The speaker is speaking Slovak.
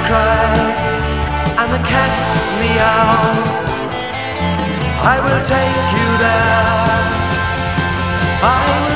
cry and the cats meow, I will take you there. I